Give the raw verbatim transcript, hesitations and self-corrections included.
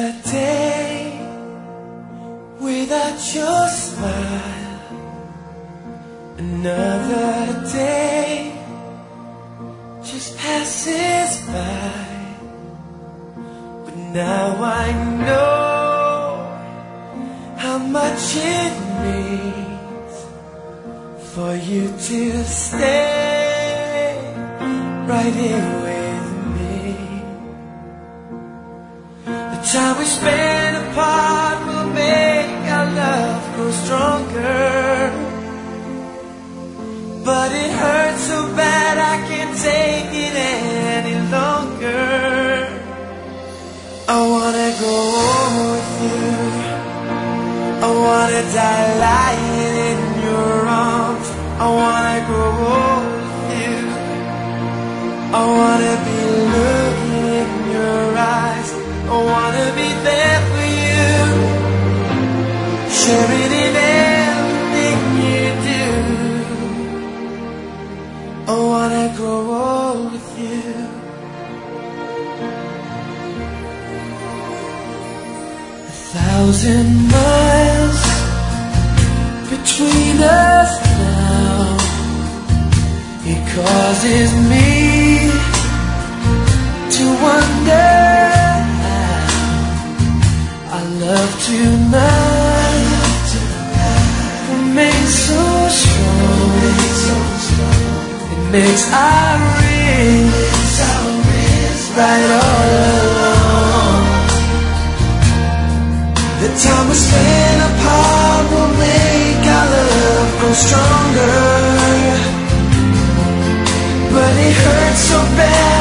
Another day without your smile. Another day just passes by. But now I know how much it means for you to stay right here with me. The time we spend apart will make our love grow stronger. But it hurts so bad I can't take it any longer. I wanna go with you. I wanna die lying in your arms. I wanna grow old with you. I wanna be looking in your eyes. I wanna be there for you, sharing in everything you do. I wanna grow old with you. A thousand miles between us now. It causes me to wonder how our love tonight remains so strong. It makes our wrists right all along. The time we spend apart will make our love grow stronger. But it hurts so bad